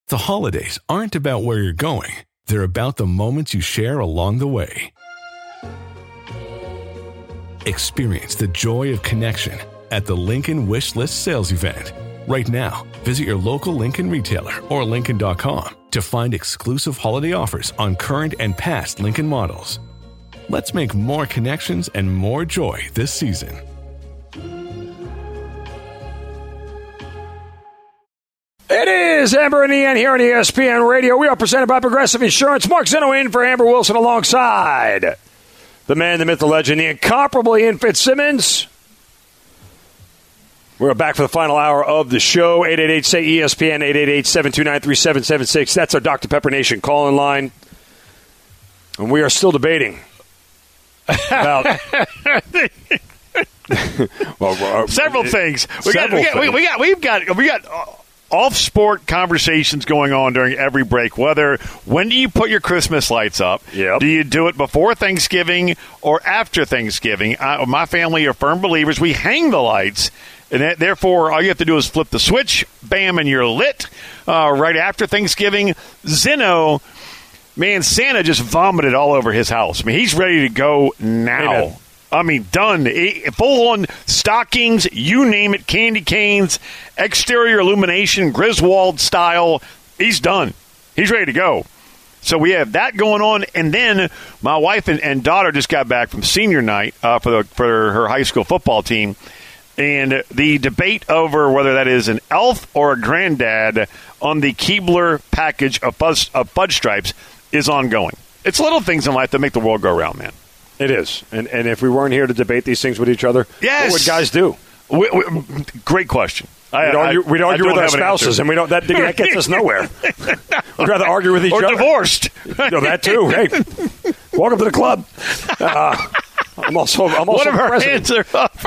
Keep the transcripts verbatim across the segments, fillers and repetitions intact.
The holidays aren't about where you're going. They're about the moments you share along the way. Experience the joy of connection at the Lincoln Wish List sales event. Right now, visit your local Lincoln retailer or Lincoln dot com to find exclusive holiday offers on current and past Lincoln models. Let's make more connections and more joy this season. It is Amber and Ian here on E S P N Radio. We are presented by Progressive Insurance. Mark Zeno in for Amber Wilson alongside the man, the myth, the legend, the incomparable Ian Fitzsimmons. We're back for the final hour of the show. eight eight eight, S A Y, E S P N, eight eight eight, seven two nine, three seven seven six. That's our Doctor Pepper Nation call-in line. And we are still debating about... well, several things. We several got, we got, we, we got, we've got, we got uh, off-sport conversations going on during every break. Whether, when do you put your Christmas lights up? Yep. Do you do it before Thanksgiving or after Thanksgiving? Uh, my family are firm believers. We hang the lights. And that, therefore, all you have to do is flip the switch, bam, and you're lit. Uh, right after Thanksgiving, Zeno, man, Santa just vomited all over his house. I mean, he's ready to go now. Amen. I mean, done. Full-on stockings, you name it, candy canes, exterior illumination, Griswold style. He's done. He's ready to go. So we have that going on. And then my wife and, and daughter just got back from senior night uh, for, the, for her high school football team. And the debate over whether that is an elf or a granddad on the Keebler package of, fuzz, of fudge stripes is ongoing. It's little things in life that make the world go round, man. It is. And and if we weren't here to debate these things with each other, yes. what would guys do? We, we, great question. We'd argue, we'd argue with our spouses, and we don't. That, that gets us nowhere. We'd rather argue with each or other. Or divorced. No, that too. Hey, welcome to the club. Uh, I'm also, I'm also One of the our president. hands are up.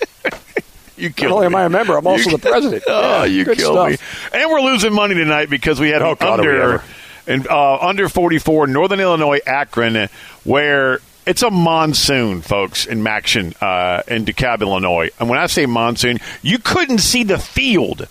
You killed Not only me. am I a member, I'm also you, the president. Oh, yeah, you killed stuff. me. And we're losing money tonight because we had oh, an God, under and uh, under forty-four Northern Illinois Akron, where it's a monsoon, folks, in Maction, uh, in DeKalb, Illinois. And when I say monsoon, you couldn't see the field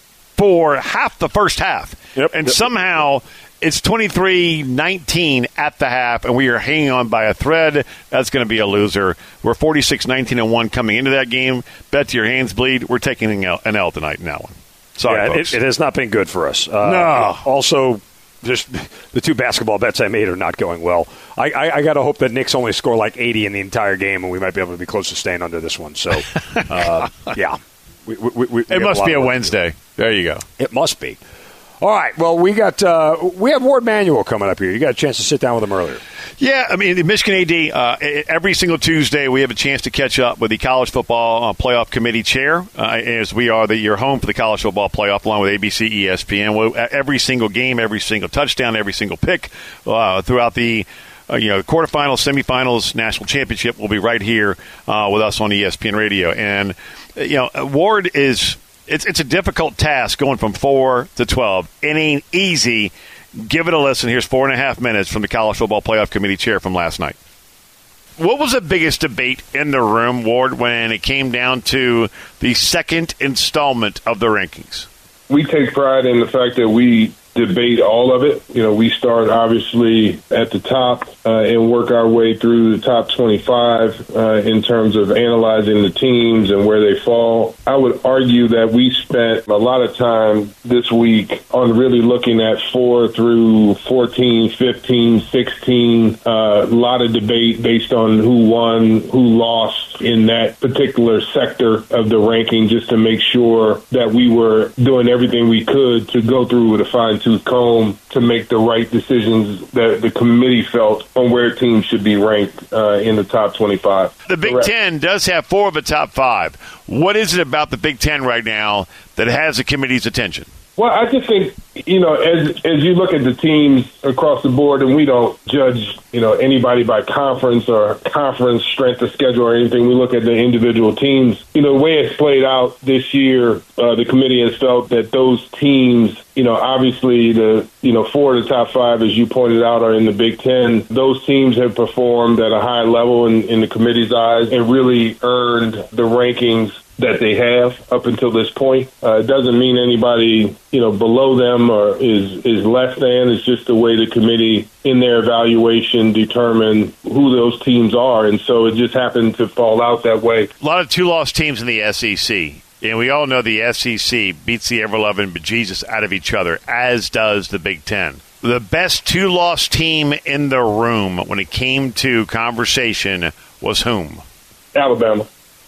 for half the first half. Yep. And yep. somehow it's twenty-three nineteen at the half, and we are hanging on by a thread. That's going to be a loser. We're forty-six nineteen and one coming into that game. Bet to your hands bleed. We're taking an L, an L tonight in that one. Sorry, yeah, folks. It, it has not been good for us. Uh, no. Also, just the two basketball bets I made are not going well. I, I, I got to hope that Knicks only score like eighty in the entire game, and we might be able to be close to staying under this one. So, uh, yeah. We, we, we, we it must be a Wednesday. There you go. It must be. All right. Well, we got uh, we have Ward Manuel coming up here. You got a chance to sit down with him earlier. Yeah, I mean, the Michigan A D, uh, every single Tuesday we have a chance to catch up with the College Football uh, Playoff Committee Chair, uh, as we are the, your home for the College Football Playoff, along with A B C, E S P N. We'll, every single game, every single touchdown, every single pick uh, throughout the uh, you know quarterfinals, semifinals, national championship will be right here uh, with us on E S P N Radio. And, you know, Ward is – It's it's a difficult task going from four to twelve. It ain't easy. Give it a listen. Here's four and a half minutes from the College Football Playoff Committee Chair from last night. What was the biggest debate in the room, Ward, when it came down to the second installment of the rankings? We take pride in the fact that we debate all of it. You know, we start obviously at the top uh, and work our way through the top twenty-five uh, in terms of analyzing the teams and where they fall. I would argue that we spent a lot of time this week on really looking at four through fourteen, fifteen, sixteen, a uh, lot of debate based on who won, who lost in that particular sector of the ranking, just to make sure that we were doing everything we could to go through with a fine tooth comb to make the right decisions that the committee felt on where teams should be ranked uh, in the top twenty-five. The Big Correct. Ten does have four of the top five. What is it about the Big Ten right now that has the committee's attention? Well, I just think, you know, as as you look at the teams across the board, and we don't judge, you know, anybody by conference or conference strength of schedule or anything. We look at the individual teams. You know, the way it's played out this year, uh, the committee has felt that those teams, you know, obviously the, you know, four of the top five, as you pointed out, are in the Big Ten. Those teams have performed at a high level in, in the committee's eyes and really earned the rankings that they have up until this point. Uh, it doesn't mean anybody, you know, below them or is, is less than. It's just the way the committee in their evaluation determine who those teams are. And so it just happened to fall out that way. A lot of two-loss teams in the S E C. And we all know the S E C beats the ever-loving bejesus out of each other, as does the Big Ten. The best two-loss team in the room when it came to conversation was whom? Alabama.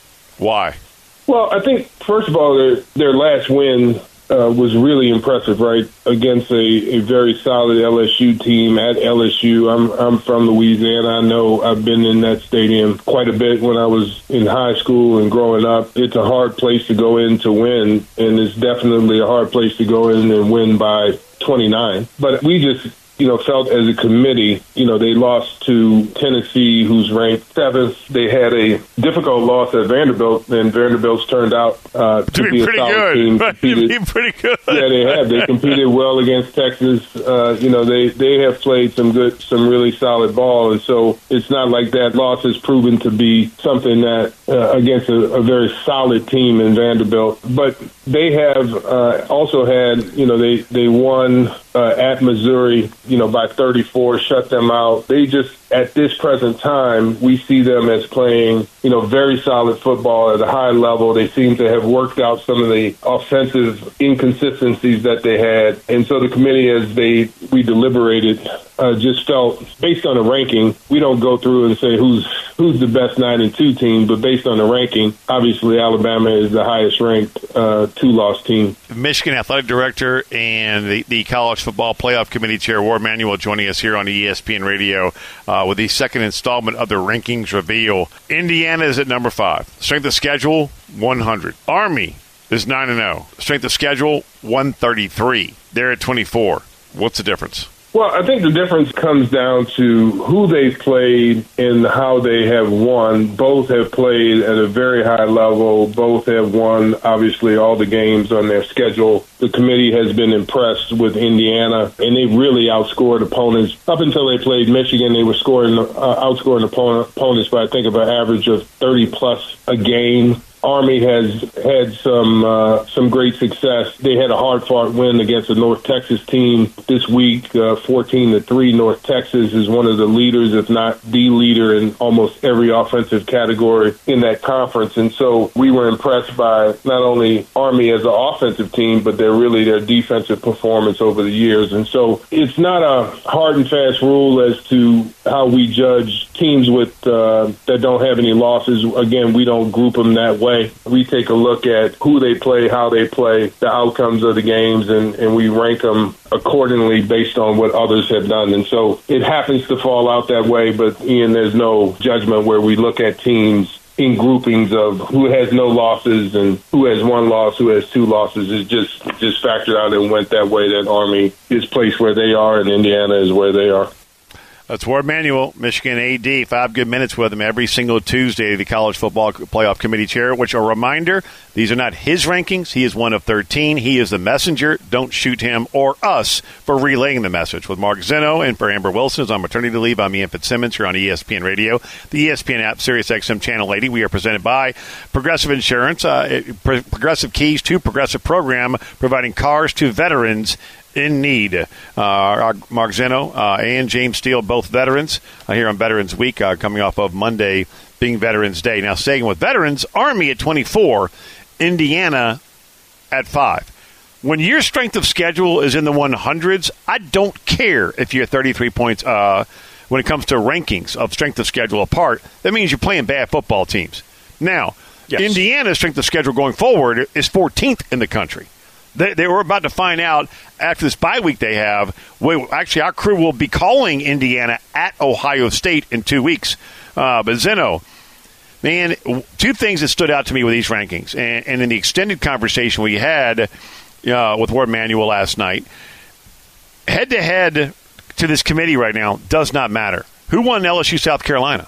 Why? Well, I think, first of all, their, their last win uh, was really impressive, right, against a, a very solid L S U team at L S U. I'm I'm from Louisiana. I know I've been in that stadium quite a bit when I was in high school and growing up. It's a hard place to go in to win, and it's definitely a hard place to go in and win by twenty-nine. But we just, you know, felt as a committee, you know, they lost to Tennessee, who's ranked seventh. They had a difficult loss at Vanderbilt, and Vanderbilt's turned out uh, to, to be, be a pretty solid good. team. To be pretty good. Yeah, they have. They competed well against Texas. Uh, you know, they, they have played some good, some really solid ball, and so it's not like that loss has proven to be something that uh, against a, a very solid team in Vanderbilt. But they have uh, also had, you know, they they won uh, at Missouri, you know, by thirty-four, shut them out. They just, at this present time, we see them as playing, you know, very solid football at a high level. They seem to have worked out some of the offensive inconsistencies that they had. And so the committee, as they we deliberated, uh, just felt, based on the ranking, we don't go through and say who's who's the best nine and two team, but based on the ranking, obviously Alabama is the highest ranked uh, two-loss team. Michigan Athletic Director and the, the College Football Playoff Committee Chair, Warde Manuel, joining us here on E S P N Radio uh, with the second installment of the Rankings Reveal. Indiana is at number five. Strength of schedule, one hundred. Army is nine and oh. Strength of schedule, one thirty-three. They're at twenty-four. What's the difference? Well, I think the difference comes down to who they've played and how they have won. Both have played at a very high level. Both have won, obviously, all the games on their schedule. The committee has been impressed with Indiana, and they really outscored opponents. Up until they played Michigan, they were scoring, uh, outscoring opponents by, I think, of an average of thirty-plus a game. Army has had some uh, some great success. They had a hard-fought win against a North Texas team this week, uh, fourteen to three. North Texas is one of the leaders, if not the leader, in almost every offensive category in that conference. And so we were impressed by not only Army as an offensive team, but their really their defensive performance over the years. And so it's not a hard and fast rule as to how we judge teams with uh, that don't have any losses. Again, we don't group them that way. We take a look at who they play, how they play, the outcomes of the games, and, and we rank them accordingly based on what others have done. And so it happens to fall out that way, but, Ian, there's no judgment where we look at teams in groupings of who has no losses and who has one loss, who has two losses. It's just, just factored out and went that way, that Army is placed where they are and Indiana is where they are. That's Warde Manuel, Michigan A D. Five good minutes with him every single Tuesday, the College Football Playoff Committee Chair, which, a reminder, these are not his rankings. He is one of thirteen. He is the messenger. Don't shoot him or us for relaying the message. With Mark Zeno and for Amber Wilson, who's on maternity leave, I'm Ian Fitzsimmons here on E S P N Radio, the E S P N app, Sirius X M Channel eighty. We are presented by Progressive Insurance, uh, Progressive Keys to Progressive program, providing cars to veterans in need. Uh, our Mark Zeno uh, and James Steele, both veterans, uh, here on Veterans Week, uh, coming off of Monday being Veterans Day. Now, staying with veterans, Army at twenty-four, Indiana at five. When your strength of schedule is in the one hundreds, I don't care if you're thirty-three points uh, when it comes to rankings of strength of schedule apart. That means you're playing bad football teams. Now, yes. Indiana's strength of schedule going forward is fourteenth in the country. They, they were about to find out after this bye week they have. We, actually, our crew will be calling Indiana at Ohio State in two weeks. Uh, but Zeno, man, two things that stood out to me with these rankings, and, and in the extended conversation we had uh, with Warde Manuel last night, head-to-head to this committee right now does not matter. Who won L S U South Carolina?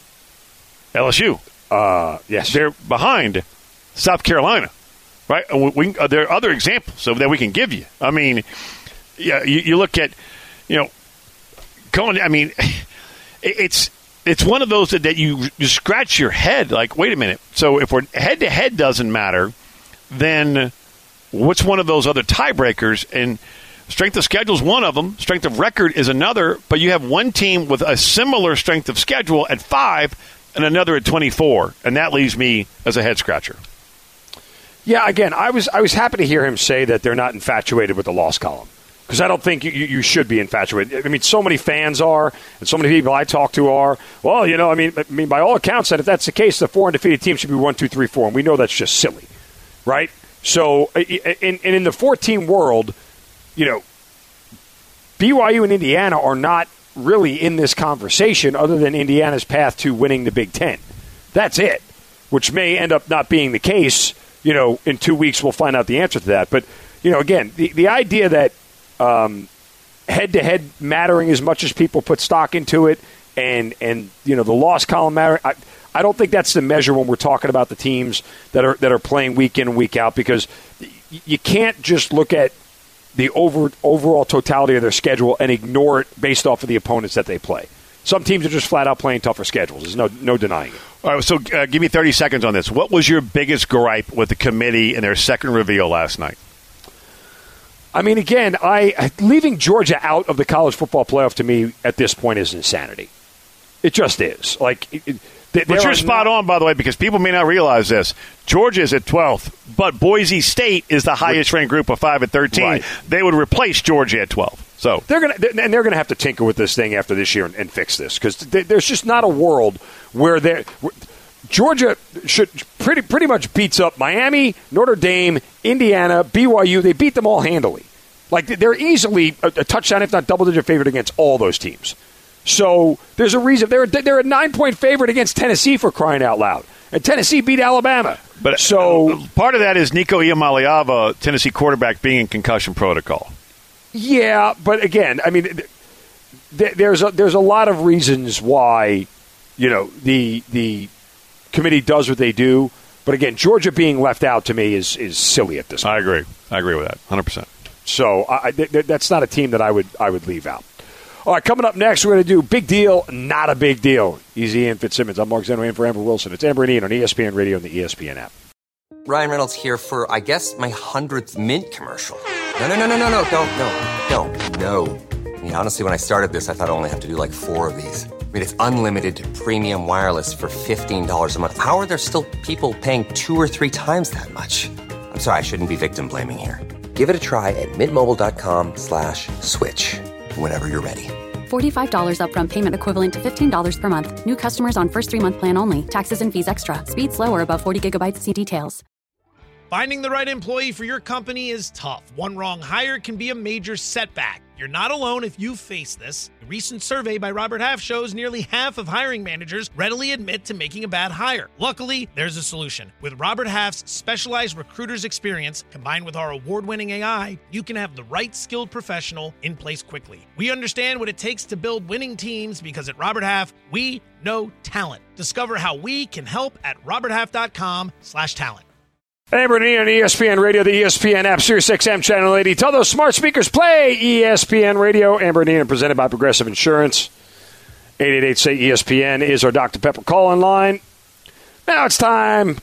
L S U. Uh, yes. They're behind South Carolina. Right, we, we, uh, there are other examples of that we can give you. I mean, yeah, you, you look at, you know, going. I mean, it, it's it's one of those that, that you, you scratch your head. Like, wait a minute. So if we're head-to-head doesn't matter, then what's one of those other tiebreakers? And strength of schedule is one of them. Strength of record is another. But you have one team with a similar strength of schedule at five and another at twenty-four. And that leaves me as a head-scratcher. Yeah, again, I was I was happy to hear him say that they're not infatuated with the loss column. Because I don't think you, you should be infatuated. I mean, so many fans are, and so many people I talk to are. Well, you know, I mean, I mean, by all accounts, that if that's the case, the four undefeated team should be one, two, three, four, and we know that's just silly, right? So, and in the four-team world, you know, B Y U and Indiana are not really in this conversation, other than Indiana's path to winning the Big Ten. That's it, which may end up not being the case. You know, in two weeks we'll find out the answer to that. But you know, again, the the idea that Um, head-to-head mattering as much as people put stock into it, and and you know the loss column matter. I, I don't think that's the measure when we're talking about the teams that are that are playing week in and week out, because you can't just look at the over overall totality of their schedule and ignore it based off of the opponents that they play. Some teams are just flat out playing tougher schedules. There's no no denying it. All right, so uh, give me thirty seconds on this. What was your biggest gripe with the committee in their second reveal last night? I mean, again, I leaving Georgia out of the college football playoff to me at this point is insanity. It just is. Like, it, it, but you're spot not, on, by the way, because people may not realize this. Georgia is at twelfth, but Boise State is the highest ranked group of five at thirteen. Right. They would replace Georgia at twelve. So they're gonna and they're gonna have to tinker with this thing after this year and, and fix this, because there's just not a world where they. Georgia should pretty pretty much beats up Miami, Notre Dame, Indiana, B Y U. They beat them all handily. Like, they're easily a, a touchdown, if not double-digit favorite against all those teams. So there's a reason. They're, they're a nine-point favorite against Tennessee, for crying out loud. And Tennessee beat Alabama. But so uh, part of that is Nico Iamaleava, Tennessee quarterback, being in concussion protocol. Yeah, but again, I mean, th- there's a, there's a lot of reasons why, you know, the the committee does what they do. But again, Georgia being left out to me is is silly at this point. I agree. I agree with that, one hundred percent. So I, th- that's not a team that I would I would leave out. All right, coming up next, we're going to do big deal, not a big deal. Easy Ian Fitzsimmons. I'm Mark Zeno in for Amber Wilson. It's Amber and Ian on E S P N Radio and the E S P N app. Ryan Reynolds here for, I guess, my hundredth Mint commercial. No, no, no, no, no, no, don't, no, don't, no. I mean, honestly, when I started this, I thought I only have to do like four of these. I mean, it's unlimited premium wireless for fifteen dollars a month. How are there still people paying two or three times that much? I'm sorry, I shouldn't be victim blaming here. Give it a try at mintmobile.com slash switch. Whenever you're ready. forty-five dollars upfront payment equivalent to fifteen dollars per month. New customers on first three-month plan only. Taxes and fees extra. Speed slower above forty gigabytes. See details. Finding the right employee for your company is tough. One wrong hire can be a major setback. You're not alone if you face this. A recent survey by Robert Half shows nearly half of hiring managers readily admit to making a bad hire. Luckily, there's a solution. With Robert Half's specialized recruiter's experience, combined with our award-winning A I, you can have the right skilled professional in place quickly. We understand what it takes to build winning teams, because at Robert Half, we know talent. Discover how we can help at roberthalf.com slash talent. Amber and Ian on E S P N Radio, the E S P N app, Sirius X M Channel eighty. Tell those smart speakers, play E S P N Radio. Amber and Ian, presented by Progressive Insurance. eight eight eight, S A Y, E S P N is our Doctor Pepper call-in line. Now it's time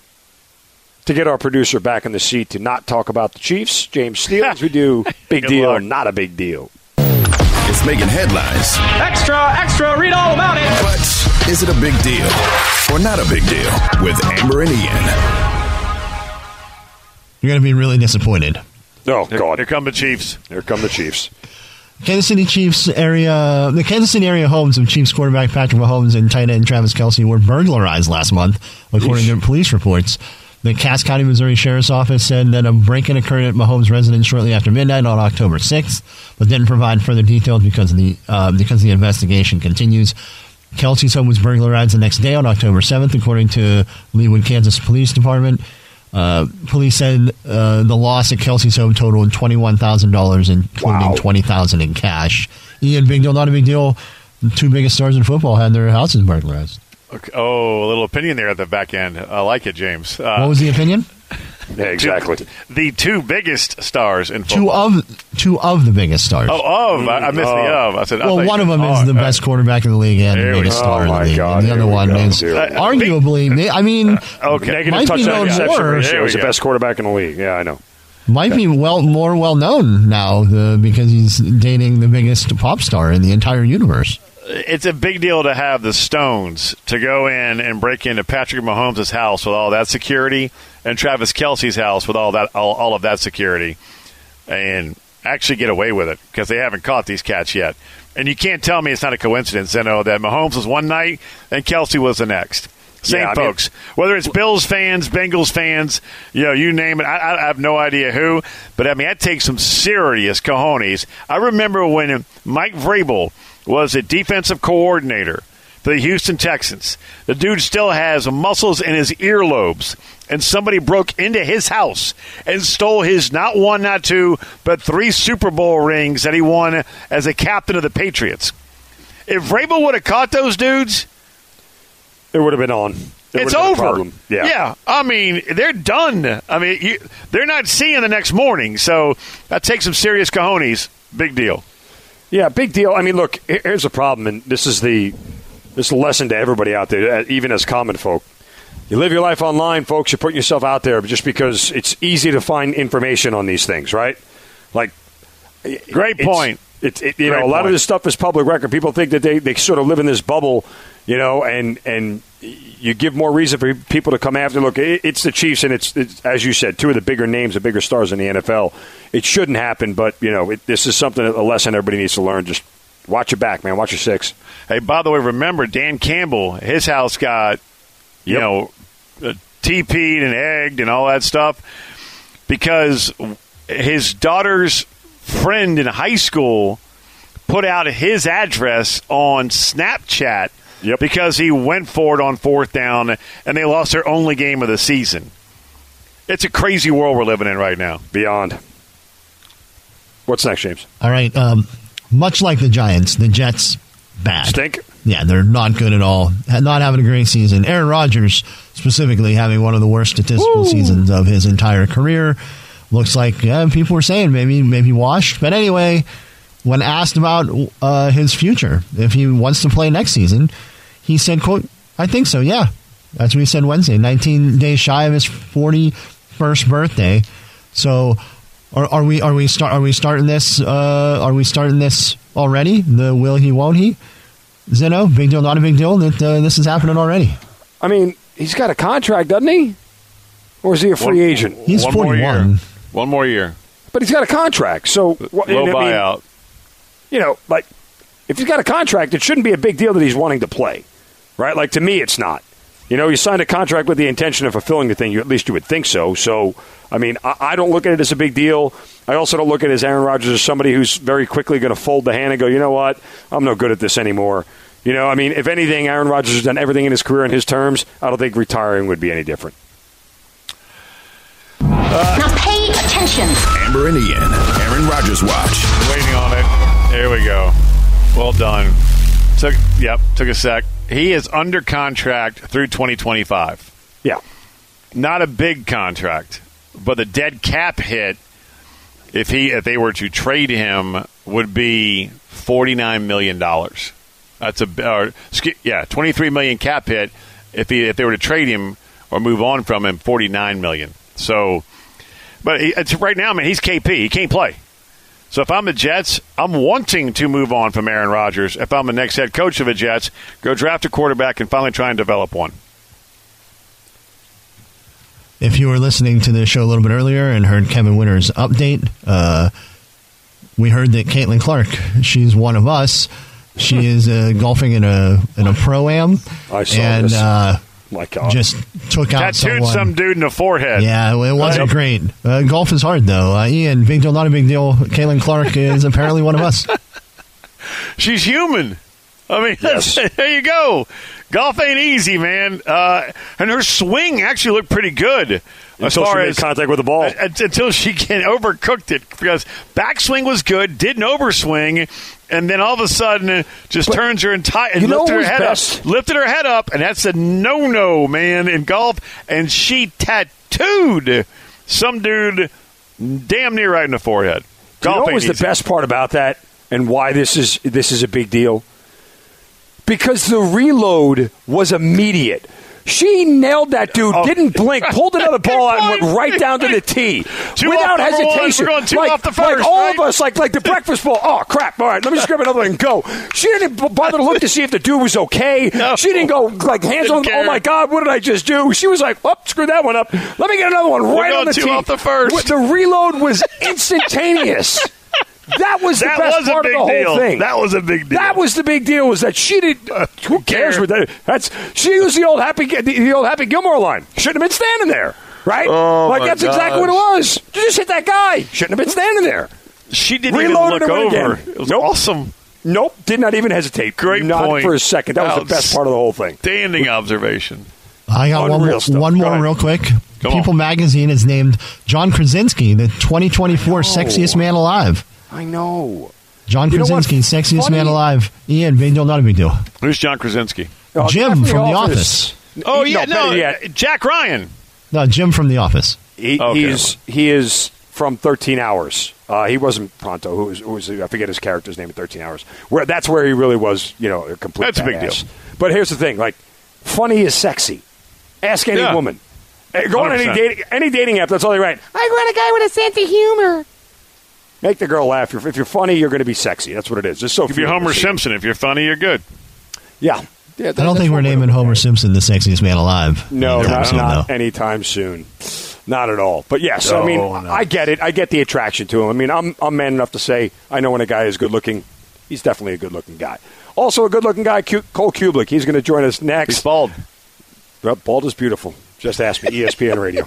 to get our producer back in the seat to not talk about the Chiefs. James Steele, as we do big deal, luck. Not a big deal. It's making headlines. Extra, extra, read all about it. But is it a big deal or not a big deal with Amber and Ian? You're going to be really disappointed. Oh, God. Here come the Chiefs. Here come the Chiefs. Kansas City Chiefs area, the Kansas City area homes of Chiefs quarterback Patrick Mahomes and tight end Travis Kelce were burglarized last month, according Eesh. to police reports. The Cass County, Missouri Sheriff's Office said that a break-in occurred at Mahomes' residence shortly after midnight on October sixth, but didn't provide further details because of the uh, because the investigation continues. Kelce's home was burglarized the next day on October seventh, according to Leawood, Kansas Police Department. Uh, police said uh, the loss at Kelce's home totaled twenty-one thousand dollars, including wow. twenty thousand dollars in cash. Ian, big deal, not a big deal. The two biggest stars in football had their houses burglarized. Okay. Oh, a little opinion there at the back end. I like it, James. Uh, what was the opinion? Yeah, exactly. Two, the two biggest stars in Two football. of two of the biggest stars. Oh, of. I, I missed the of. I said, I well, thought one you of them said, is the oh, best quarterback in the league and There the we biggest go. star Oh, in the my league. God, And the here other we one go, is dude. arguably, I mean, Okay. Negative might be touchdown known interception more. ratio is the There we best quarterback in the league. Yeah, I know. might be well more well known now the, because he's dating the biggest pop star in the entire universe. It's a big deal to have the Stones to go in and break into Patrick Mahomes' house with all that security and Travis Kelce's house with all that all, all of that security and actually get away with it because they haven't caught these cats yet. And you can't tell me it's not a coincidence, you know, that Mahomes was one night and Kelce was the next. Same Yeah, I folks. Mean, Whether it's Bills fans, Bengals fans, you know, you name it. I, I have no idea who, but I mean, that takes some serious cojones. I remember when Mike Vrabel was a defensive coordinator for the Houston Texans. The dude still has muscles in his earlobes, and somebody broke into his house and stole his not one, not two, but three Super Bowl rings that he won as a captain of the Patriots. If Vrabel would have caught those dudes, it would have been on. It it's over. Problem. Yeah. yeah, I mean, they're done. I mean, you, they're not seeing the next morning, so that takes some serious cojones. Big deal. Yeah, big deal. I mean, look, here's the problem, and this is the this is a lesson to everybody out there, even as common folk. You live your life online, folks. You're putting yourself out there just because it's easy to find information on these things, right? Like, great point. It's, it, you Great know, a lot point. of this stuff is public record. People think that they, they sort of live in this bubble, you know, and and you give more reason for people to come after. Look, it, it's the Chiefs, and it's, it's, as you said, two of the bigger names, the bigger stars in the N F L. It shouldn't happen, but, you know, it, this is something, a lesson everybody needs to learn. Just watch your back, man. Watch your six. Hey, by the way, remember, Dan Campbell, his house got, you Yep. know, uh, T P'd and egged and all that stuff because his daughter's friend in high school put out his address on Snapchat Yep. because he went for it on fourth down, and they lost their only game of the season. It's a crazy world we're living in right now. Beyond. What's next, James? All right. Um, much like the Giants, the Jets, bad. Stink? Yeah, they're not good at all. Not having a great season. Aaron Rodgers, specifically, having one of the worst statistical Woo. seasons of his entire career. Looks like yeah, people were saying maybe maybe washed. But anyway, when asked about uh, his future, if he wants to play next season, he said, quote, I think so, yeah. That's what he said Wednesday, nineteen days shy of his forty-first birthday. So are, are we are we start are we starting this uh, are we starting this already? The will he, won't he? Zeno, big deal, not a big deal that uh, this is happening already. I mean, he's got a contract, doesn't he? Or is he a free One- agent? He's one more forty-one. year. One more year. But he's got a contract, so what, Low I mean, buyout. You know, like if he's got a contract, it shouldn't be a big deal that he's wanting to play, right? Like to me, it's not. You know, you signed a contract with the intention of fulfilling the thing. You, at least you would think so. So, I mean, I, I don't look at it as a big deal. I also don't look at it as Aaron Rodgers as somebody who's very quickly going to fold the hand and go, you know what, I'm no good at this anymore. You know, I mean, if anything, Aaron Rodgers has done everything in his career on his terms. I don't think retiring would be any different. Uh, now pay attention. Amber and Ian, Aaron Rodgers Watch. Waiting on it. There we go. Well done. Took yep. Took a sec. He is under contract through twenty twenty-five. Yeah, not a big contract, but the dead cap hit if he if they were to trade him would be forty-nine million dollars. That's a or, yeah twenty-three million cap hit if he if they were to trade him or move on from him, forty-nine million. So. But it's right now, man, he's K P. He can't play. So if I'm the Jets, I'm wanting to move on from Aaron Rodgers. If I'm the next head coach of the Jets, go draft a quarterback and finally try and develop one. If you were listening to the show a little bit earlier and heard Kevin Winter's update, uh, we heard that Caitlin Clark, she's one of us. She is uh, golfing in a in a pro-am. I saw and, this. Uh, My God. Just took out Tattooed someone. some dude in the forehead. Yeah, it wasn't Right. great. Uh, golf is hard, though. Uh, Ian, big deal, not a big deal. Caitlin Clark is apparently one of us. She's human. I mean, Yes. there you go. Golf ain't easy, man. Uh, and her swing actually looked pretty good. As Until she far made as contact with the ball. uh, until she can overcooked it, because backswing was good, didn't overswing, and then all of a sudden uh, just But turns her entire and you know lifted her who's head best? up, lifted her head up, and that's a no-no, man, in golf. And she tattooed some dude damn near right in the forehead. Do you know what was the best part about that and why this is this is a big deal? Because the reload was immediate. She nailed that dude, oh. didn't blink, pulled another ball out and went right down to the tee. Two without off hesitation. One, we're going two like, off the first, like all right? of us, like like the breakfast bowl. Oh, crap. All right, let me just grab another one and go. She didn't bother to look to see if the dude was okay. No. She didn't go like hands on, oh, my God, what did I just do? She was like, oh, screw that one up. Let me get another one right on the two tee. off the first. The reload was instantaneous. That was the that best was part of the whole deal. thing. That was a big deal. That was the big deal. Was that she did? Uh, who cares with that? That's she used the old happy the, the old Happy Gilmore line. Shouldn't have been standing there, right? Oh, like my that's gosh. exactly what it was. You just hit that guy. Shouldn't have been standing there. She didn't Reloaded even look and over. again. It was nope. awesome. Nope. Did not even hesitate. Great not point. for a second. That was the best part of the whole thing. Standing observation. I got one more, one more real quick. Come People on. magazine has named John Krasinski the twenty twenty-four sexiest man alive. I know. John You know Krasinski, what? sexiest Funny- man alive. Ian, big deal, not a big deal. Who's John Krasinski? Oh, Jim Jeffrey from The Office. Oh, yeah, no, no, better yet. Jack Ryan. No, Jim from The Office. He, Okay. he's he is from thirteen hours. Uh, he wasn't Pronto. Who was, who was I forget his character's name in thirteen hours. Where that's where he really was. You know, a complete. That's a big badass. deal. But here's the thing: like, funny is sexy. Ask any Yeah. woman. Hey, go on any one hundred percent. dating any dating app. That's all they write. I want a guy with a sense of humor. Make the girl laugh. If you're funny, you're going to be sexy. That's what it is. Just so If you're Homer Simpson, if you're funny, you're good. Yeah. yeah I don't think we're naming Homer Simpson the sexiest man alive. No, anytime not, soon, not though. anytime soon. Not at all. But yes, I mean, Oh, no. I get it. I get the attraction to him. I mean, I'm I'm man enough to say I know when a guy is good looking. He's definitely a good looking guy. Also, a good looking guy, Q- Cole Kubelik. He's going to join us next. He's bald. Well, bald is beautiful. Just ask me. E S P N Radio.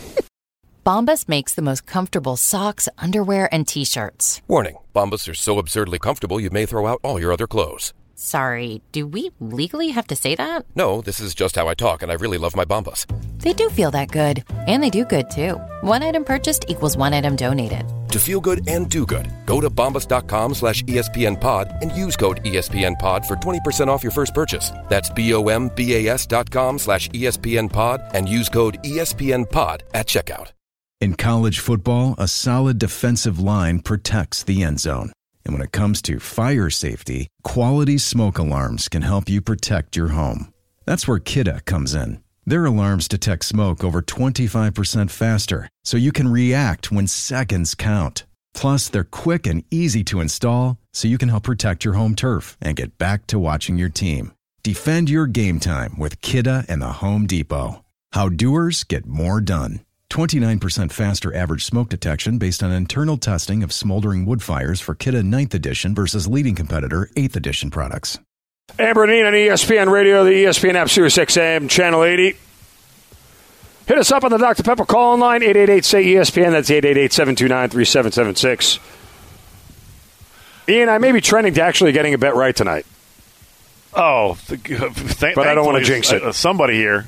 Bombas makes the most comfortable socks, underwear, and T-shirts. Warning, Bombas are so absurdly comfortable you may throw out all your other clothes. Sorry, do we legally have to say that? No, this is just how I talk, and I really love my Bombas. They do feel that good. And they do good, too. One item purchased equals one item donated. To feel good and do good, go to bombas.com slash ESPN pod and use code E S P N pod for twenty percent off your first purchase. That's B-O-M-B-A-S dot com slash ESPN pod and use code E S P N pod at checkout. In college football, a solid defensive line protects the end zone. And when it comes to fire safety, quality smoke alarms can help you protect your home. That's where Kidde comes in. Their alarms detect smoke over twenty-five percent faster, so you can react when seconds count. Plus, they're quick and easy to install, so you can help protect your home turf and get back to watching your team. Defend your game time with Kidde and the Home Depot. How doers get more done. twenty-nine percent faster average smoke detection based on internal testing of smoldering wood fires for Kidde ninth Edition versus leading competitor eighth Edition products. Amber and Ian on E S P N Radio, the E S P N app, Sirius X M, Channel eighty. Hit us up on the Doctor Pepper call line, eight eight eight, S A Y E S P N. That's eight eight eight, seven two nine, three seven seven six. Ian, I may be trending to actually getting a bet right tonight. Oh, th- th- but I don't want to jinx it. Uh, somebody here.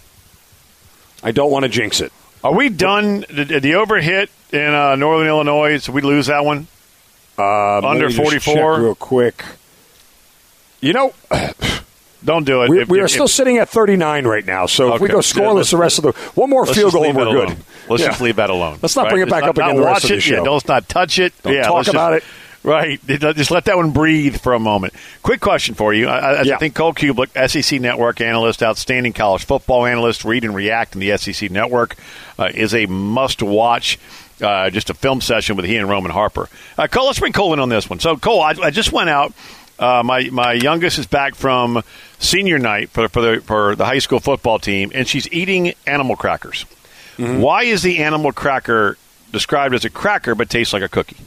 I don't want to jinx it. Are we done? Did, did the over hit in uh, Northern Illinois? Did we lose that one? Uh, Under forty-four? Real quick. You know, don't do it. We, if, we are if, still if, sitting at thirty-nine right now. So okay. if we go scoreless yeah, the rest of the one more field goal and we're good. Alone. Let's yeah. just leave that alone. Let's not right? bring it back let's up not, again. Not the watch rest of the it. show. Yeah, let's not touch it. Don't yeah, talk about just, it. Right. Just let that one breathe for a moment. Quick question for you. I, I yeah. think Cole Kubelik, S E C Network analyst, outstanding college football analyst, read and react in the S E C Network, uh, is a must-watch. Uh, just a film session with he and Roman Harper. Uh, Cole, let's bring Cole in on this one. So, Cole, I, I just went out. Uh, my my youngest is back from senior night for for the for the high school football team, and she's eating animal crackers. Mm-hmm. Why is the animal cracker described as a cracker but tastes like a cookie?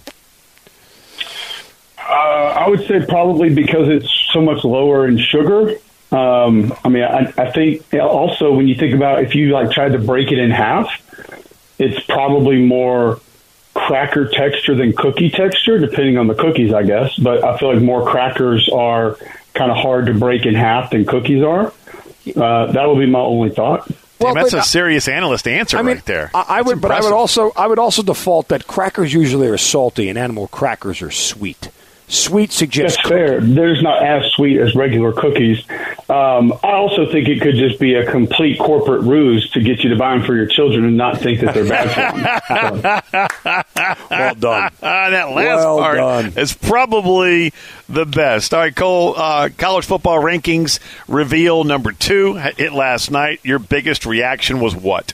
Uh, I would say probably because it's so much lower in sugar. Um, I mean, I, I think also when you think about if you like tried to break it in half, it's probably more cracker texture than cookie texture, depending on the cookies, I guess. But I feel like more crackers are kind of hard to break in half than cookies are. Uh, that would be my only thought. Well, Damn, that's but, a serious analyst answer I mean, right there. I, I would, impressive. but I would also, I would also default that crackers usually are salty and animal crackers are sweet. Sweet suggests That's fair. They're not as sweet as regular cookies. Um, I also think it could just be a complete corporate ruse to get you to buy them for your children and not think that they're bad for them. So. Well done. Uh, that last well part done. is probably the best. All right, Cole, uh, college football rankings reveal number two hit last night. Your biggest reaction was what?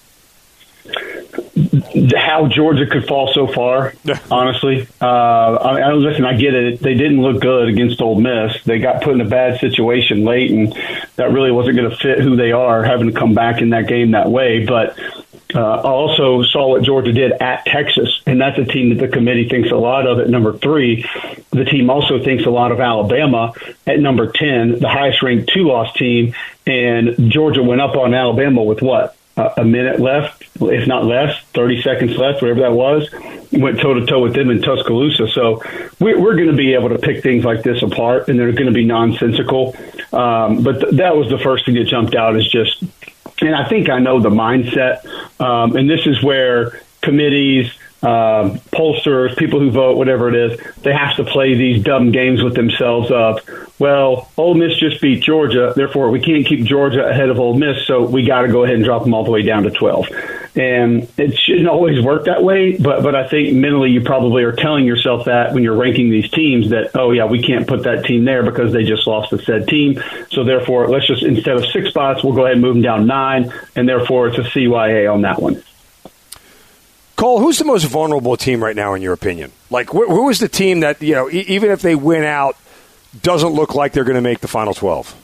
How Georgia could fall so far, honestly. Uh, I, I listen, I get it. They didn't look good against Ole Miss. They got put in a bad situation late, and that really wasn't going to fit who they are, having to come back in that game that way. But uh, I also saw what Georgia did at Texas, and that's a team that the committee thinks a lot of at number three. The team also thinks a lot of Alabama at number ten, the highest-ranked two-loss team, and Georgia went up on Alabama with what? Uh, a minute left, if not less, thirty seconds left, whatever that was, went toe-to-toe with them in Tuscaloosa. So we're, we're going to be able to pick things like this apart, and they're going to be nonsensical. Um, but th- that was the first thing that jumped out is just, and I think I know the mindset, um, and this is where committees, um, pollsters, people who vote, whatever it is, they have to play these dumb games with themselves of, well, Ole Miss just beat Georgia, therefore we can't keep Georgia ahead of Ole Miss, so we got to go ahead and drop them all the way down to twelve. And it shouldn't always work that way, but but I think mentally you probably are telling yourself that when you're ranking these teams that, oh, yeah, we can't put that team there because they just lost to said team, so therefore let's just, instead of six spots, we'll go ahead and move them down nine, and therefore it's a C Y A on that one. Cole, who's the most vulnerable team right now in your opinion? Like, wh- who is the team that, you know, e- even if they win out, doesn't look like they're going to make the Final twelve?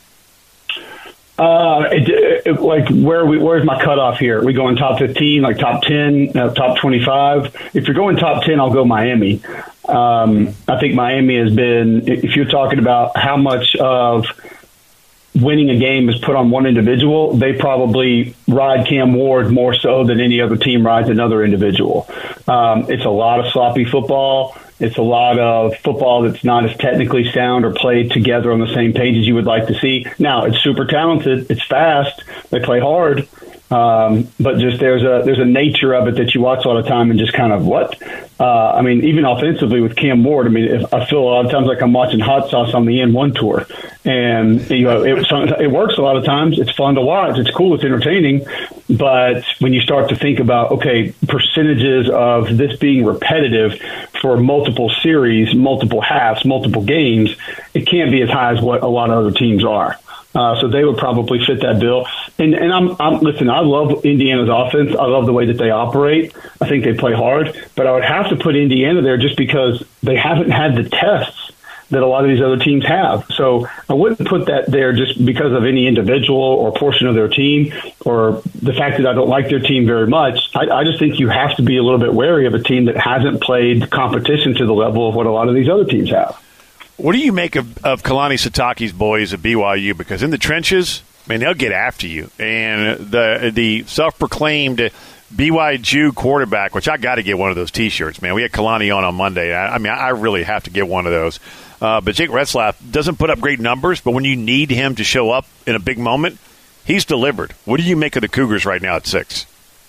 Uh, it, it, like where we, where's my cutoff here? Are we going top fifteen, like top ten, uh, top twenty-five? If you're going top ten, I'll go Miami. Um, I think Miami has been, if you're talking about how much of winning a game is put on one individual, they probably ride Cam Ward more so than any other team rides another individual. Um, it's a lot of sloppy football. It's a lot of football that's not as technically sound or played together on the same page as you would like to see. Now, it's super talented. It's fast. They play hard. Um, but just there's a there's a nature of it that you watch all the time and just kind of what? Uh, I mean, even offensively with Cam Ward, I mean, if, I feel a lot of times like I'm watching Hot Sauce on the N one tour. And, you know, it, it works a lot of times. It's fun to watch. It's cool. It's entertaining. But when you start to think about, okay, percentages of this being repetitive for multiple series, multiple halves, multiple games, it can't be as high as what a lot of other teams are. Uh, so they would probably fit that bill. And, and I'm, I'm, listen, I love Indiana's offense. I love the way that they operate. I think they play hard. But I would have to put Indiana there just because they haven't had the tests that a lot of these other teams have. So I wouldn't put that there just because of any individual or portion of their team or the fact that I don't like their team very much. I, I just think you have to be a little bit wary of a team that hasn't played competition to the level of what a lot of these other teams have. What do you make of, of Kalani Sitake's boys at B Y U? Because in the trenches, man, they'll get after you. And the the self-proclaimed B Y U quarterback, which I got to get one of those T-shirts, man. We had Kalani on on Monday. I, I mean, I really have to get one of those. Uh, but Jake Retzlaff doesn't put up great numbers, but when you need him to show up in a big moment, he's delivered. What do you make of the Cougars right now at six?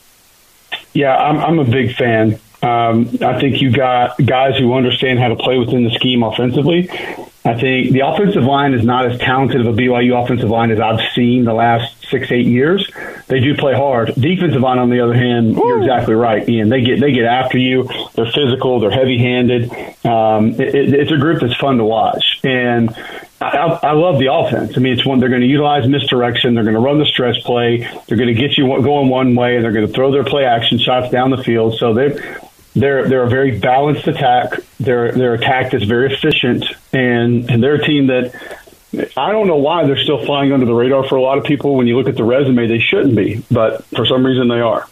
Yeah, I'm, I'm a big fan. Um, I think you got guys who understand how to play within the scheme offensively. I think the offensive line is not as talented of a B Y U offensive line as I've seen the last six, eight years. They do play hard. Defensive line, on the other hand, Woo. You're exactly right, Ian. They get they get after you. They're physical. They're heavy-handed. Um, it, it, it's a group that's fun to watch. And I, I love the offense. I mean, it's one they're going to utilize misdirection. They're going to run the stretch play. They're going to get you going one way, and they're going to throw their play action shots down the field. So they're they're they're a very balanced attack. They're they're attack that's very efficient, and and they're a team that I don't know why they're still flying under the radar for a lot of people. When you look at the resume, they shouldn't be, but for some reason they are.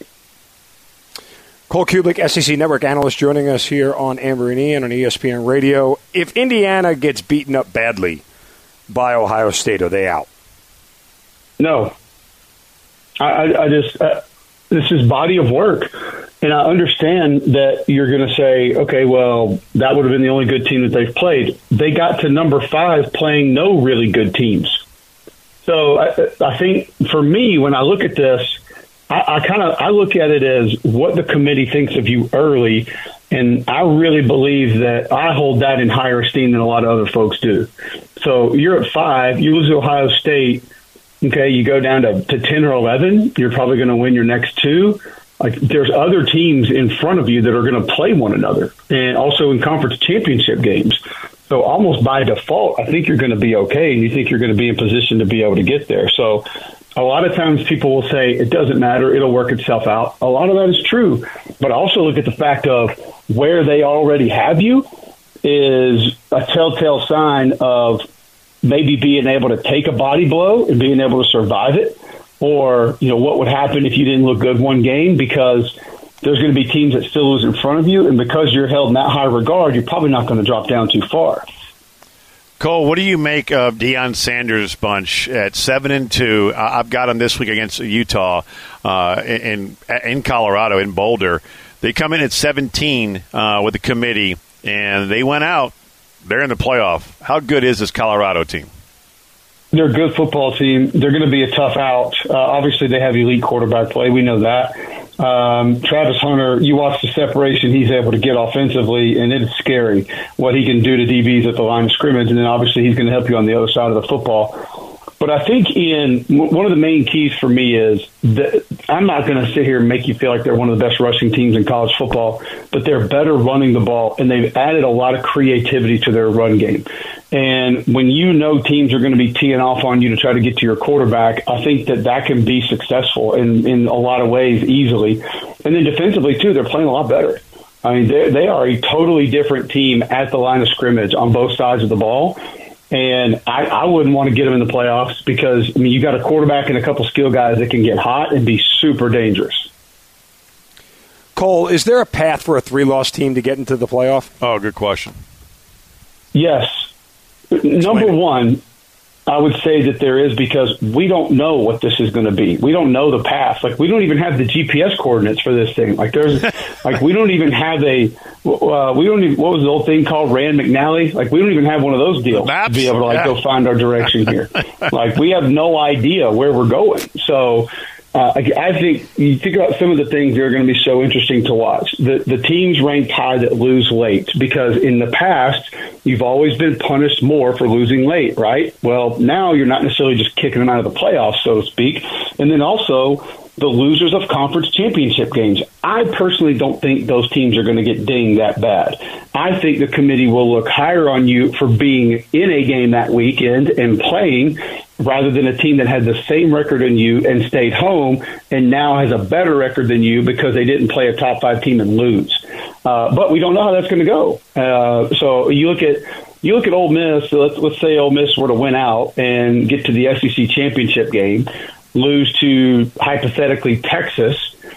Cole Kubik, S E C Network analyst, joining us here on Amber and Ian on E S P N Radio. If Indiana gets beaten up badly by Ohio State, are they out? No. I, I, I just uh, this is body of work, and I understand that you're going to say, okay, well, that would have been the only good team that they've played. They got to number five playing no really good teams. So I, I think for me, when I look at this, I, I kind of I look at it as what the committee thinks of you early, and I really believe that I hold that in higher esteem than a lot of other folks do. So you're at five, you lose to Ohio State, okay, you go down to, to ten or eleven, you're probably going to win your next two. Like, there's other teams in front of you that are going to play one another, and also in conference championship games. So almost by default, I think you're going to be okay, and you think you're going to be in position to be able to get there. So a lot of times people will say, it doesn't matter, it'll work itself out. A lot of that is true. But also look at the fact of where they already have you is a telltale sign of maybe being able to take a body blow and being able to survive it. Or, you know, what would happen if you didn't look good one game, because there's going to be teams that still lose in front of you. And because you're held in that high regard, you're probably not going to drop down too far. Cole, what do you make of Deion Sanders' bunch at seven and two? Uh, I've got them this week against Utah uh, in in Colorado in Boulder. They come in at seventeen uh, with the committee, and they went out. They're in the playoff. How good is this Colorado team? They're a good football team. They're going to be a tough out. Uh, obviously, they have elite quarterback play. We know that. Um, Travis Hunter, you watch the separation he's able to get offensively, and it's scary what he can do to D Bs at the line of scrimmage. And then obviously he's going to help you on the other side of the football. But I think in one of the main keys for me is that I'm not going to sit here and make you feel like they're one of the best rushing teams in college football, but they're better running the ball, and they've added a lot of creativity to their run game. And when you know teams are going to be teeing off on you to try to get to your quarterback, I think that that can be successful in, in a lot of ways easily. And then defensively, too, they're playing a lot better. I mean, they they are a totally different team at the line of scrimmage on both sides of the ball. And I, I wouldn't want to get them in the playoffs because, I mean, you got a quarterback and a couple skill guys that can get hot and be super dangerous. Cole, is there a path for a three-loss team to get into the playoff? Oh, good question. Yes. Number one, I would say that there is, because we don't know what this is going to be. We don't know the path. Like, we don't even have the G P S coordinates for this thing. Like, there's, like, we don't even have a, uh, we don't even, what was the old thing called, Rand McNally? Like, we don't even have one of those deals to be able to, like, yeah. go find our direction here. Like, we have no idea where we're going. So, Uh, I, I think you think about some of the things that are going to be so interesting to watch. The the teams ranked high that lose late, because in the past, you've always been punished more for losing late, right? Well, now you're not necessarily just kicking them out of the playoffs, so to speak. And then also the losers of conference championship games. I personally don't think those teams are going to get dinged that bad. I think the committee will look higher on you for being in a game that weekend and playing, rather than a team that had the same record in you and stayed home and now has a better record than you because they didn't play a top five team and lose. Uh, but we don't know how that's going to go. Uh, so you look at you look at Ole Miss. So let's let's say Ole Miss were to win out and get to the S E C championship game, lose to hypothetically Texas.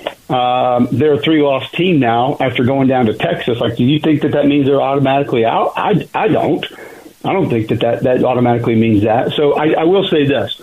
Um, they're a three-loss team now after going down to Texas. Like, do you think that that means they're automatically out? I, I don't. I don't think that, that that automatically means that. So I, I will say this.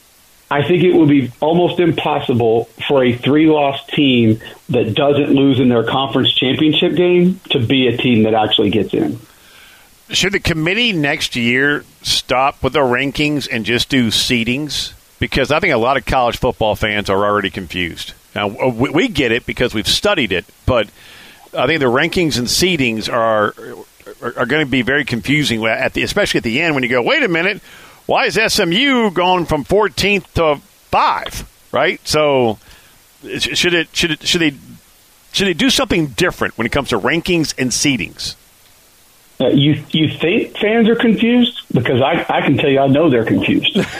I think it would be almost impossible for a three-loss team that doesn't lose in their conference championship game to be a team that actually gets in. Should the committee next year stop with the rankings and just do seedings? Because I think a lot of college football fans are already confused. Now, we get it because we've studied it, but I think the rankings and seedings are are, are going to be very confusing, at the, especially at the end when you go, wait a minute, why is S M U going from fourteenth to five, right? So should it should it, should they should they do something different when it comes to rankings and seedings? Uh, you you think fans are confused? Because I, I can tell you I know they're confused. um,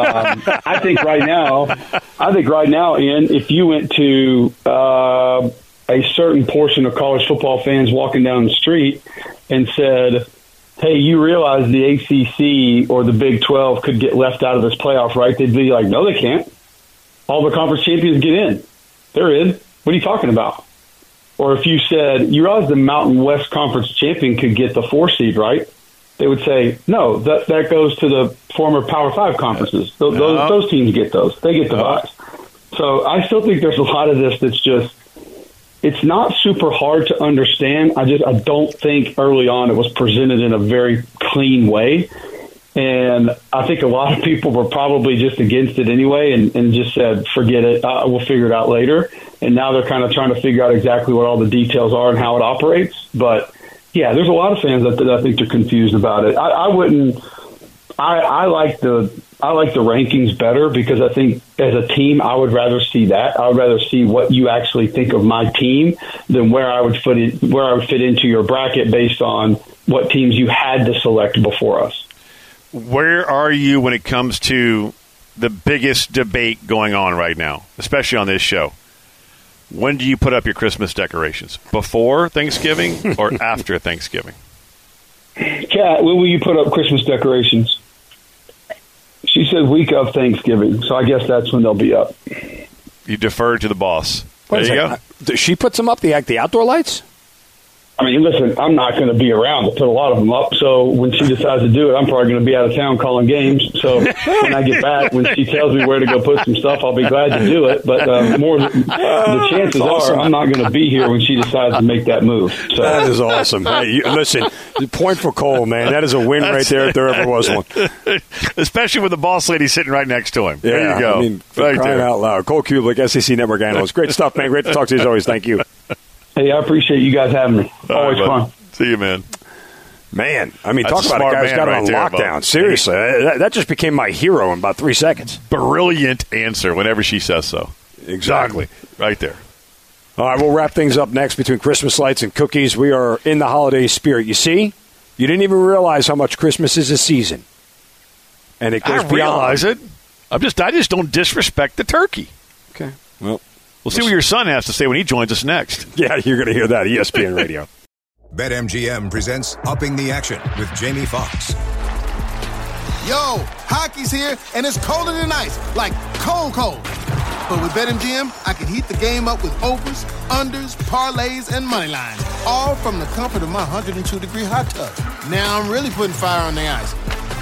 I think right now, I think right now, Ian, if you went to uh, a certain portion of college football fans walking down the street and said, hey, you realize the A C C or the Big twelve could get left out of this playoff, right? They'd be like, no, they can't. All the conference champions get in. They're in. What are you talking about? Or if you said, you realize the Mountain West Conference champion could get the four seed, right? They would say, no, that that goes to the former Power Five conferences. Those, no. those, those teams get those. They get the no. buys. So I still think there's a lot of this that's just, it's not super hard to understand. I just, I don't think early on it was presented in a very clean way. And I think a lot of people were probably just against it anyway and, and just said, forget it, uh, we'll figure it out later. And now they're kind of trying to figure out exactly what all the details are and how it operates. But, yeah, there's a lot of fans that, that I think are confused about it. I, I wouldn't I, I like the I like the rankings better because I think as a team I would rather see that. I would rather see what you actually think of my team than where I would fit it, where I would fit into your bracket based on what teams you had to select before us. Where are you when it comes to the biggest debate going on right now, especially on this show? When do you put up your Christmas decorations? Before Thanksgiving or after Thanksgiving? Kat, when will you put up Christmas decorations? She said week of Thanksgiving, so I guess that's when they'll be up. You defer to the boss. There you go. Does she puts them up, the, the outdoor lights? I mean, listen, I'm not going to be around to put a lot of them up, so when she decides to do it, I'm probably going to be out of town calling games. So when I get back, when she tells me where to go put some stuff, I'll be glad to do it. But um, more the chances awesome. are I'm not going to be here when she decides to make that move. So. That is awesome. Hey, you, listen, point for Cole, man. That is a win right there if there ever was one. Especially with the boss lady sitting right next to him. Yeah, there you go. I mean, right crying there. out loud. Cole Kubelik, S E C Network analyst. Great stuff, man. Great to talk to you as always. Thank you. Hey, I appreciate you guys having me. All Always right, fun. See you, man. Man, I mean, That's talk a about a smart guy who's man got right it on there, lockdown. Bo. Seriously, that, that just became my hero in about three seconds. Brilliant answer whenever she says so. Exactly. Right there. All right, we'll wrap things up next between Christmas lights and cookies. We are in the holiday spirit. You see, you didn't even realize how much Christmas is a season. And it goes I beyond. realize it. I'm just, I just don't disrespect the turkey. Okay. Well, we'll see what your son has to say when he joins us next. Yeah, you're going to hear that. E S P N Radio. BetMGM presents Upping the Action with Jamie Foxx. Yo, hockey's here, and it's colder than ice, like cold, cold. But with BetMGM, I can heat the game up with overs, unders, parlays, and money lines, all from the comfort of my one hundred two degree hot tub. Now I'm really putting fire on the ice.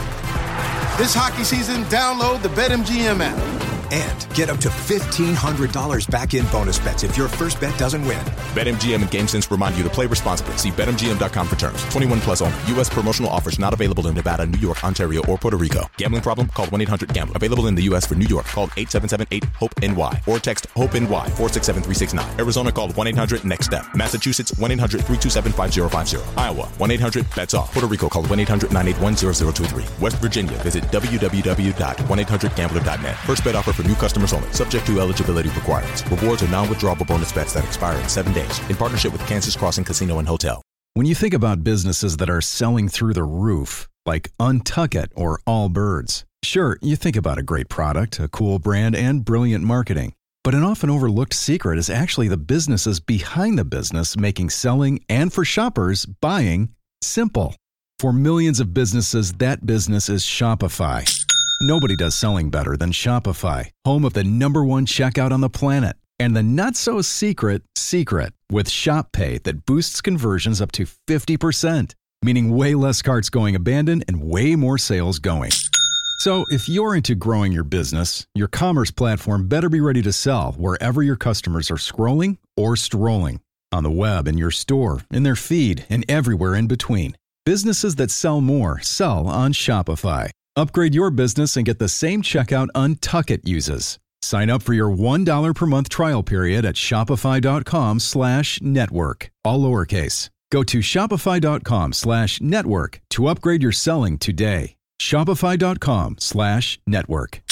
This hockey season, download the BetMGM app. And get up to fifteen hundred dollars back in bonus bets if your first bet doesn't win. BetMGM and GameSense remind you to play responsibly. See Bet M G M dot com for terms. twenty-one plus only. U S promotional offers not available in Nevada, New York, Ontario, or Puerto Rico. Gambling problem? Call one eight hundred gambler. Available in the U S for New York. Call eight seven seven eight hope N Y or text HOPE-NY four six seven three six nine. Arizona, call one eight hundred next step. Massachusetts, one eight hundred three two seven five zero five zero. Iowa, one eight hundred bets off. Puerto Rico, call one eight hundred nine eight one zero zero two three. West Virginia, visit w w w dot one eight hundred gambler dot net. First bet offer for new customers only. Subject to eligibility requirements. Rewards are non-withdrawable bonus bets that expire in seven days. In partnership with Kansas Crossing Casino and Hotel. When you think about businesses that are selling through the roof, like Untuckit or Allbirds, sure, you think about a great product, a cool brand, and brilliant marketing. But an often overlooked secret is actually the businesses behind the business making selling and for shoppers, buying simple. For millions of businesses, that business is Shopify. Nobody does selling better than Shopify, home of the number one checkout on the planet. And the not-so-secret secret with Shop Pay that boosts conversions up to fifty percent, meaning way less carts going abandoned and way more sales going. So if you're into growing your business, your commerce platform better be ready to sell wherever your customers are scrolling or strolling. On the web, in your store, in their feed, and everywhere in between. Businesses that sell more sell on Shopify. Upgrade your business and get the same checkout Untuckit uses. Sign up for your one dollar per month trial period at shopify.com slash network. All lowercase. Go to shopify.com slash network to upgrade your selling today. Shopify.com slash network.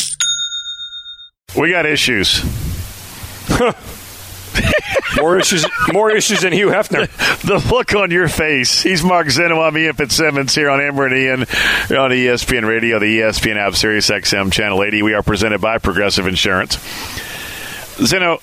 We got issues. More issues, more issues than Hugh Hefner. The look on your face. He's Mark Zeno. I'm Ian Fitzsimmons here on Amber and Ian on E S P N Radio, the E S P N app, Sirius X M Channel eighty. We are presented by Progressive Insurance. Zeno,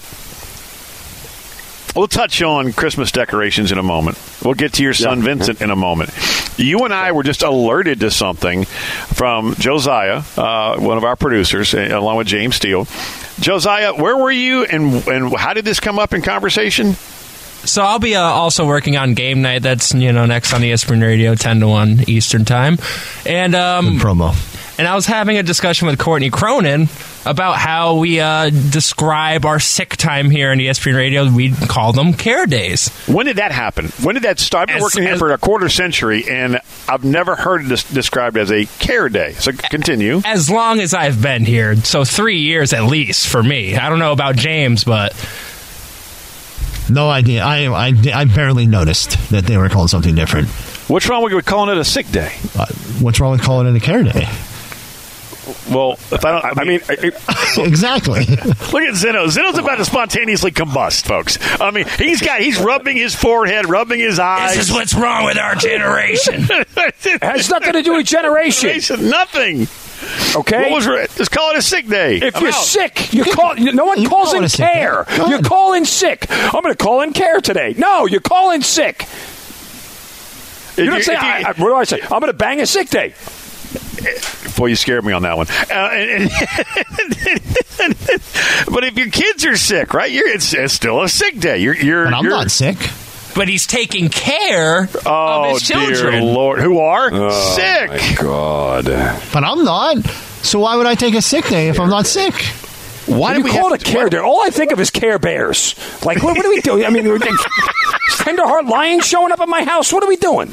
we'll touch on Christmas decorations in a moment. We'll get to your son, yeah. Vincent, in a moment. You and I were just alerted to something from Josiah, uh, one of our producers, along with James Steele. Josiah, where were you, and and how did this come up in conversation? So I'll be uh, also working on Game Night. That's, you know, next on E S P N Radio, ten to one Eastern Time. And um, Good promo. And I was having a discussion with Courtney Cronin about how we uh, describe our sick time here on E S P N Radio. We call them care days. When did that happen? When did that start? I've been as, working here as, for a quarter century, and I've never heard this described as a care day. So continue. As long as I've been here. So three years at least for me. I don't know about James, but... No idea. I, I, I barely noticed that they were called something different. What's wrong with calling it a sick day? Uh, what's wrong with calling it a care day? Well, if I don't, I mean, I mean I, exactly. Look at Zeno. Zeno's about to spontaneously combust, folks. I mean, he's got he's rubbing his forehead, rubbing his eyes. This is what's wrong with our generation. It has nothing to do with generation. Nothing. Okay, what was, just call it a sick day. If I'm you're out. sick, you call. No one you calls call in it a sick care. day. Go You ahead. call in sick. I'm going to call in care today. No, you call in sick. You don't you- say. if you- I, I, what do I say? I'm going to bang a sick day. Boy, you scared me on that one. Uh, and, and, but if your kids are sick, right? You're, it's, it's still a sick day. You're, you're, But I'm you're, not sick. But he's taking care Oh, of his children. dear Lord. Who are Oh, sick? my God. But I'm not. So why would I take a sick day if I'm not sick? Why do do you we call have it to- a care day? All I think of is Care Bears. Like, what, what are we doing? I mean, is Tenderheart Lion showing up at my house? What are we doing?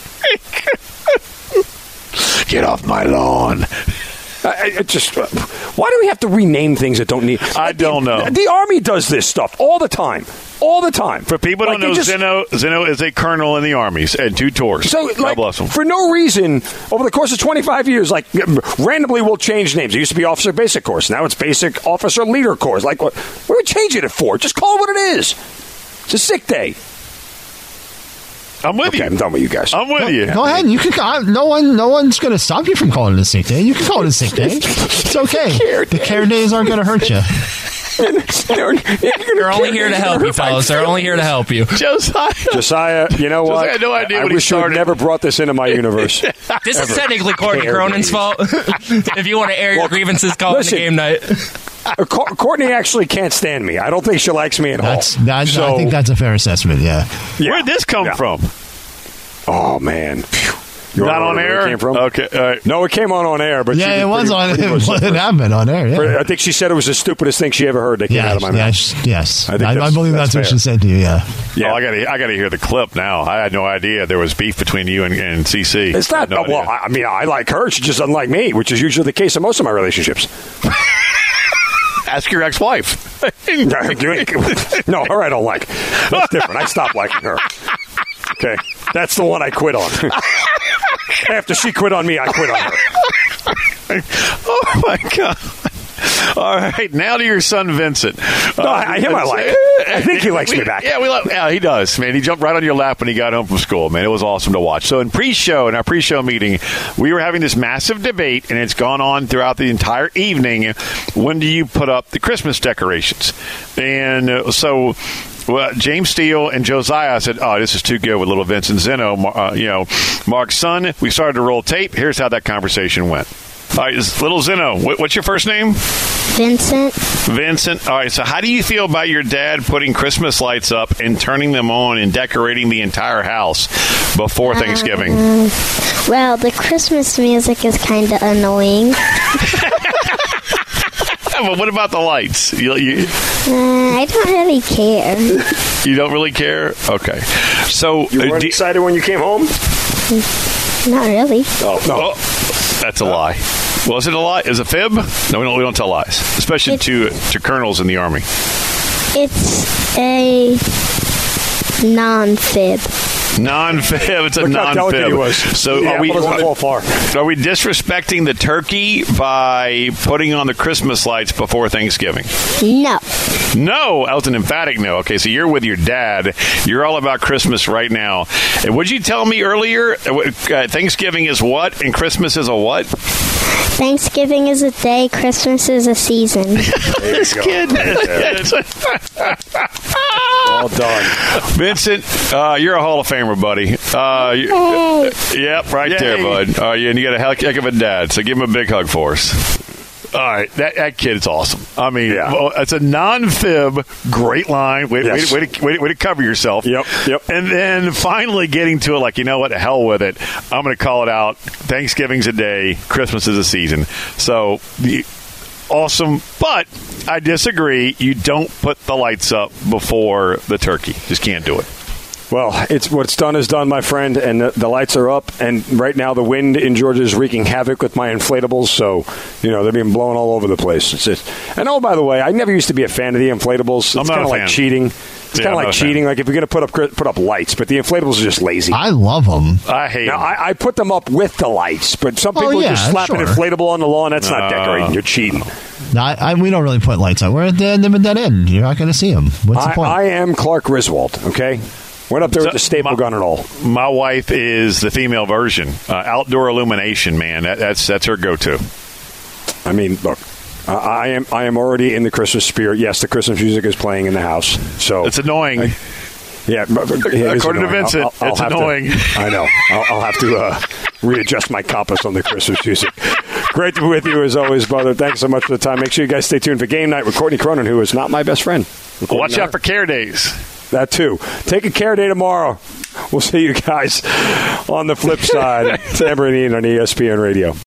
Get off my lawn. I, I just, uh, why do we have to rename things that don't need? I don't know. The, the Army does this stuff all the time, all the time. For people who Like, don't know, you just- Zeno, Zeno is a colonel in the armies and two tours. So, God like, bless him. for no reason, over the course of twenty-five years, like, randomly we'll change names. It used to be Officer Basic Course. Now it's Basic Officer Leader Course. Like, what, what are we changing it for? Just call it what it is. It's a sick day. I'm with Okay, you. I'm done with you guys. I'm with you. Go ahead. You can. I, no one. No one's going to stop you from calling it a sick day. You can call it a sick day. It's okay. Care The care days aren't going to hurt you. They're only here to help you, fellas. They're only here to help you. Josiah. Josiah, you know what? Josiah had no idea I, when I he wish you had started. never brought this into my universe. This Ever. is technically Courtney Care Cronin's days. fault. If you want to air your Well, grievances, call it listen. the game night. Uh, Co- Courtney actually can't stand me. I don't think she likes me at That's. all. That, So- I think that's a fair assessment. Yeah. Yeah. Where'd this come Yeah. from? Oh, man. Phew. You Not wanna on know where air? It came from? Okay. All right. No, it came on on air, but she Yeah, it was pretty- on. pretty It much was surprised. happened on air. Yeah. I think she said it was the stupidest thing she ever heard that came Yeah, out of my yeah, mouth. sh- yes. I I, think I, that's- believe that's that's, what fair. she said to you. Yeah. Yeah. Oh, I got to I got to hear the clip now. I had no idea there was beef between you and, and C C. It's I not. had no well, idea. I I mean, I like her. She just doesn't like me, which is usually the case in most of my relationships. Ask your ex-wife. No, her I don't like. That's different. I stopped liking her. Okay, that's the one I quit on. After she quit on me, I quit on her. Oh my God! All right, now to your son Vincent. No, I- him I like. I think he likes we, me back. Yeah, we love, yeah, he does, man. He jumped right on your lap when he got home from school, man. It was awesome to watch. So in pre-show, in our pre-show meeting, we were having this massive debate, and it's gone on throughout the entire evening. When do you put up the Christmas decorations? And uh, so. Well, James Steele and Josiah said, "Oh, this is too good with little Vincent Zeno." Uh, you know, Mark's son. We started to roll tape. Here's how that conversation went. All right, this is little Zeno. What, what's your first name? Vincent. Vincent. All right. So, how do you feel about your dad putting Christmas lights up and turning them on and decorating the entire house before Thanksgiving? Um, well, the Christmas music is kind of annoying. But what about the lights? You, you, Uh, I don't really care. you don't really care? Okay. So You uh, weren't do- excited when you came home? Not really. Oh no, Oh, that's a lie. Was it a lie? Is it a fib? No, we don't. We don't tell lies, especially to to colonels in the army. It's a non-fib. Non-fib. It's a Look how delicate non-fib. he was. So The are we? apple doesn't fall far. Are we disrespecting the turkey by putting on the Christmas lights before Thanksgiving? No. No, that was an emphatic no. Okay, so you're with your dad. You're all about Christmas right now. And would you tell me earlier, uh, Thanksgiving is what and Christmas is a what? Thanksgiving is a day, Christmas is a season. This kid. All done. Vincent, uh, you're a Hall of Famer, buddy. Uh, you, yep, right Yay. there, bud. Uh, and you got a heck heck of a dad, so give him a big hug for us. All right, that, that kid is awesome. I mean, Yeah. well, it's a non-fib, great line. Way, Yes. way, way, to, way, to, way to cover yourself. Yep, yep. And then finally getting to it, like, you know what, the hell with it. I'm going to call it out. Thanksgiving's a day, Christmas is a season. So, the, awesome, but I disagree. You don't put the lights up before the turkey. Just can't do it. Well, it's what's done is done, my friend, and the, the lights are up. And right now, the wind in Georgia is wreaking havoc with my inflatables. So, you know, they're being blown all over the place. It's just, and oh, by the way, I never used to be a fan of the inflatables. It's I'm not kind a of fan. like cheating. It's kind of like cheating. Like if you're going to put up put up lights, but the inflatables are just lazy. I love them. I hate now, them. I, I put them up with the lights, but some people oh, yeah, just slap sure. an inflatable on the lawn. That's No. not decorating. You're cheating. No, I, I, we don't really put lights on. We're at the end of a dead end. You're not going to see them. What's I, the point? I am Clark Griswold, okay? Went up there So, with the staple my, gun and all. My wife is the female version. Uh, outdoor illumination, man. That, that's that's her go-to. I mean, look, uh, I am I am already in the Christmas spirit. Yes, the Christmas music is playing in the house. So It's annoying. I, yeah, but- but it is According to annoying. Vincent, I'll- I'll it's have to- annoying. I know. I'll, I'll have to uh, readjust my compass on the Christmas music. Great to be with you as always, brother. Thanks so much for the time. Make sure you guys stay tuned for Game Night with Courtney Cronin, who is not my best friend. Watch out for care days. That too. Take a care day tomorrow. We'll see you guys on the flip side. It's Amber and Ian on E S P N Radio.